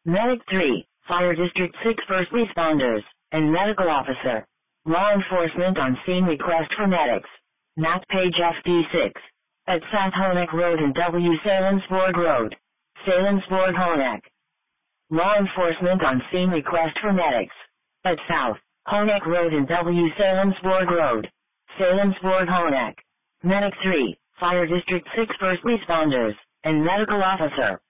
Medic 3, Fire District 6 first responders, and medical officer. Law enforcement on scene request for medics. Map page FD6. At South Honeck Road and W. Salensborg Road. Salensborg Honeck. Law enforcement on scene request for medics. At South Honeck Road and W. Salensborg Road. Salensborg Honeck. Medic 3, Fire District 6 first responders, and medical officer.